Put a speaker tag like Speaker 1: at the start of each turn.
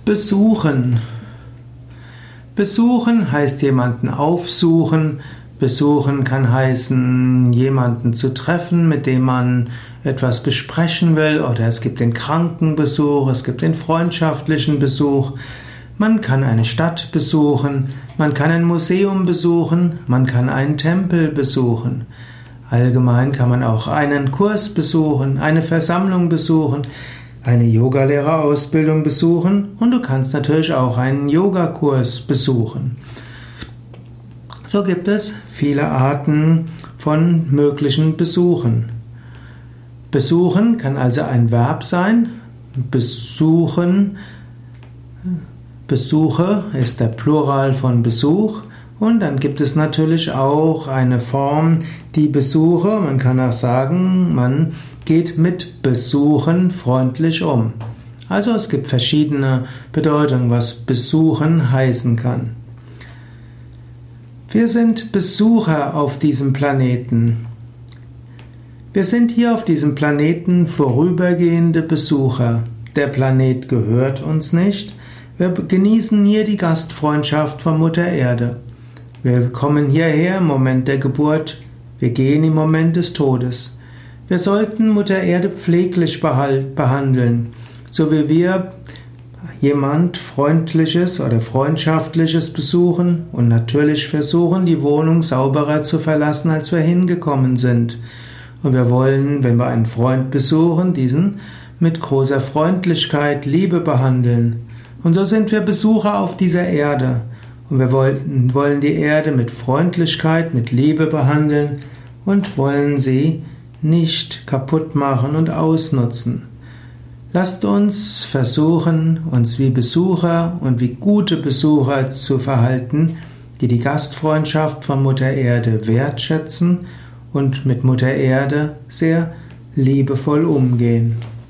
Speaker 1: Besuchen. Besuchen heißt jemanden aufsuchen. Besuchen kann heißen, jemanden zu treffen, mit dem man etwas besprechen will. Oder es gibt den Krankenbesuch, es gibt den freundschaftlichen Besuch. Man kann eine Stadt besuchen, man kann ein Museum besuchen, man kann einen Tempel besuchen. Allgemein kann man auch einen Kurs besuchen, eine Versammlung besuchen, eine Yogalehrerausbildung besuchen und du kannst natürlich auch einen Yogakurs besuchen. So gibt es viele Arten von möglichen Besuchen. Besuchen kann also ein Verb sein. Besuchen, Besuche ist der Plural von Besuch. Und dann gibt es natürlich auch eine Form, die Besuche. Man kann auch sagen, man geht mit Besuchen freundlich um. Also es gibt verschiedene Bedeutungen, was Besuchen heißen kann. Wir sind Besucher auf diesem Planeten. Wir sind hier auf diesem Planeten vorübergehende Besucher. Der Planet gehört uns nicht. Wir genießen hier die Gastfreundschaft von Mutter Erde. Wir kommen hierher im Moment der Geburt, wir gehen im Moment des Todes. Wir sollten Mutter Erde pfleglich behandeln, so wie wir jemand Freundliches oder Freundschaftliches besuchen und natürlich versuchen, die Wohnung sauberer zu verlassen, als wir hingekommen sind. Und wir wollen, wenn wir einen Freund besuchen, diesen mit großer Freundlichkeit, Liebe behandeln. Und so sind wir Besucher auf dieser Erde. Und wir wollen die Erde mit Freundlichkeit, mit Liebe behandeln und wollen sie nicht kaputt machen und ausnutzen. Lasst uns versuchen, uns wie Besucher und wie gute Besucher zu verhalten, die die Gastfreundschaft von Mutter Erde wertschätzen und mit Mutter Erde sehr liebevoll umgehen.